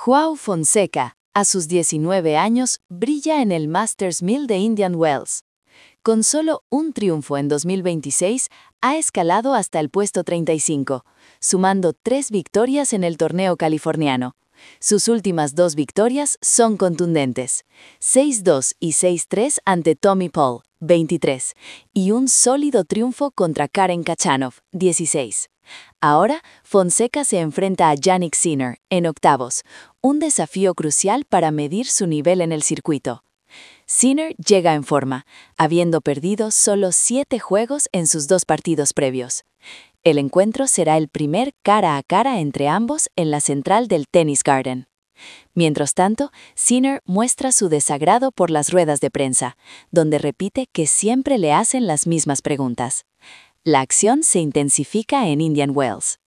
Joao Fonseca, a sus 19 años, brilla en el Masters 1000 de Indian Wells. Con solo un triunfo en 2026, ha escalado hasta el puesto 35, sumando 3 victorias en el torneo californiano. Sus últimas 2 victorias son contundentes, 6-2 y 6-3 ante Tommy Paul, 23, y un sólido triunfo contra Karen Khachanov, 16. Ahora, Fonseca se enfrenta a Jannik Sinner en octavos, un desafío crucial para medir su nivel en el circuito. Sinner llega en forma, habiendo perdido solo 7 juegos en sus 2 partidos previos. El encuentro será el primer cara a cara entre ambos en la central del Tennis Garden. Mientras tanto, Sinner muestra su desagrado por las ruedas de prensa, donde repite que siempre le hacen las mismas preguntas. La acción se intensifica en Indian Wells.